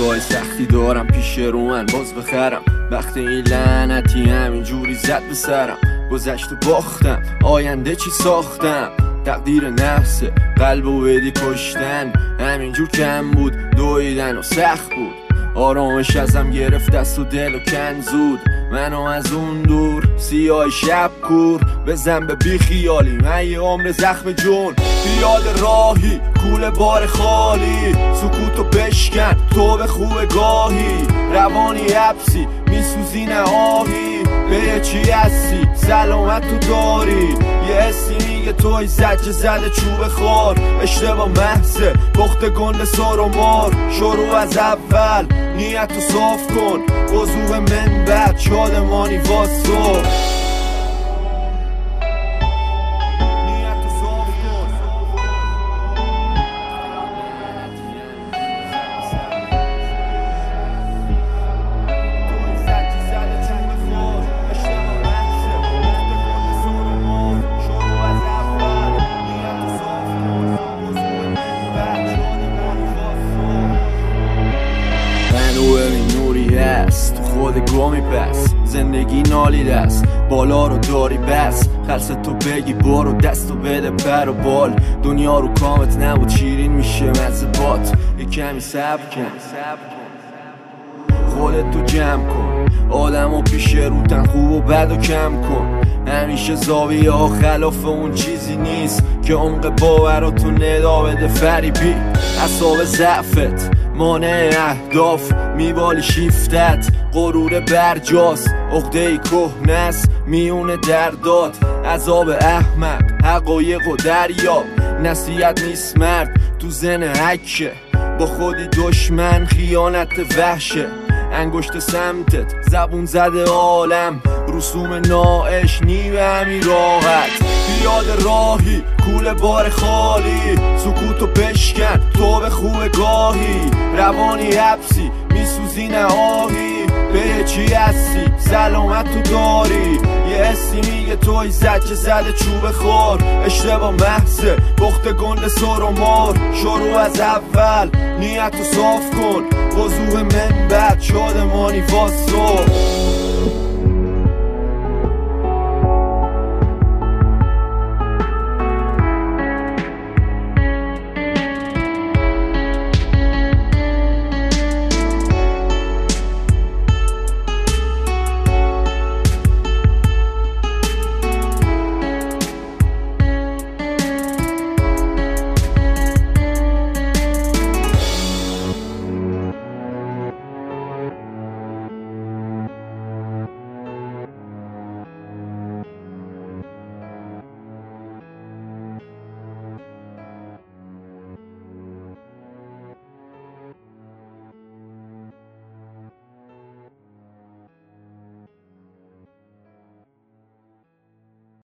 روزای سختی دارم پیش رو من باز بخرم، وقتی این لعنتی همینجوری زد به سرم. گذشت و باختم، آینده چی ساختم، تقدیر نفسه قلبو بدی کشتن. همینجور کم بود دویدن و سخت بود، آرامش ازم گرفت دست و دل و کن زود. منو از اون دور سیاه شب کور بزن به بی خیالی، من یه عمر زخم جون. پیاده راهی کوله بار خالی، سکوتو بشکن تو به خوب گاهی. روانی حبسی میسوزی نه آهی، به چی هستی سلامت تو داری. یه حسی میگه توی زجه زده چوب خار، اشتباه محضه پخت گنده سر و مار. شروع از اول نیت رو صاف کن، وضوح من بعد شادمانی واسو. تو خود گمی پس زندگی نالیده است، بالا رو داری بس خلص تو بگی برو دستو بده پر و بال. دنیا رو کامت نبود شیرین میشه مزه بات، یه کمی صبر کن خودت تو جمع کن. آدم و پیش روتن خوب و بد و کم کن، همیشه زاویه ها خلاف اون چیزی نیست که عمق باوراتو ندا بده فریبی. اعصاب ضعفت مانع اهداف، میبالی شیفتت غرور برجاست. عقده‌ای کهنه‌ست میونه دردات، عذاب احمق حقایق و دریاب. نصیحت نیست مرد تو زن حکه، با خودی دشمن خیانت وحشه. انگشت سمتت زبون زده عالم، رسوم ناعش نیمه همین راحت. پیاده راهی کوله بار خالی، سکوتو بشکن تو به خوب گاهی. روانی حبسی میسوزی نه آهی، به چی هستی سلامت تو داری. یه حسی میگه توی زجه زده چوب خار، اشتباه محضه پخت گنده سر و مار. شروع از اول نیت رو صاف کن، وضوح من بعد شادمانی واسو.